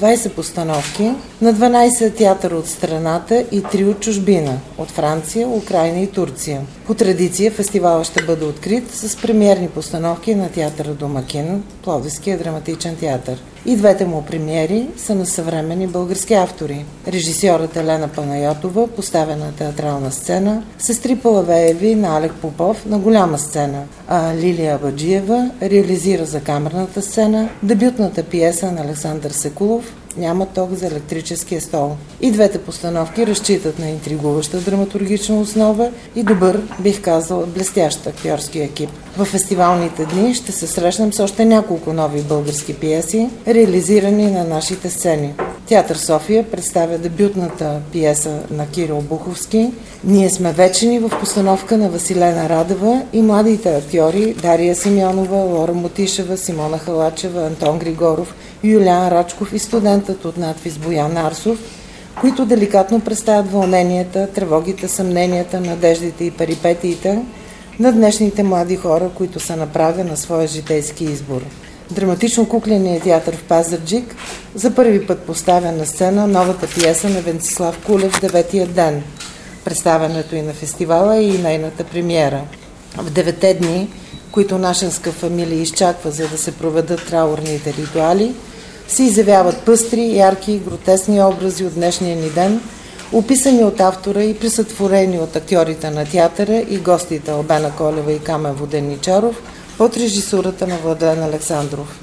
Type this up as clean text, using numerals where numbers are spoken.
20 постановки на 12 театъра от страната и 3 от чужбина – от Франция, Украйна и Турция. По традиция фестивалът ще бъде открит с премиерни постановки на театъра Домакин, Пловдивския драматичен театър. И двете му премиери са на съвременни български автори. Режисьорът Елена Панайотова поставя на театрална сцена, сестри Палавееви на Алек Попов на голяма сцена, а Лилия Абаджиева реализира за камерната сцена дебютната пиеса на Александър Секулов «Няма ток за електрическия стол». И двете постановки разчитат на интригуваща драматургична основа и добър, бих казала, блестящ актьорски екип. В фестивалните дни ще се срещнем с още няколко нови български пиеси, реализирани на нашите сцени. Театър София представя дебютната пиеса на Кирил Буховски «Ние сме вечени» в постановка на Василена Радева и младите актьори Дария Симеонова, Лора Мотишева, Симона Халачева, Антон Григоров, Юлиан Рачков и студентът от надвис Боян Арсов, които деликатно представят вълненията, тревогите, съмненията, надеждите и перипетиите на днешните млади хора, които са на прага на своя житейски избор. Драматично-кукленият театър в Пазарджик за първи път поставя на сцена новата пиеса на Венцислав Кулев «Деветия ден». Представянето и на фестивала и нейната премиера. В 9 дни, които нашенска фамилия изчаква, за да се проведат траурните ритуали, се изявяват пъстри, ярки, гротесни образи от днешния ни ден, описани от автора и присътворени от актьорите на театъра и гостите Албена Колева и Камен Воденичаров под режисурата на Владлен Александров.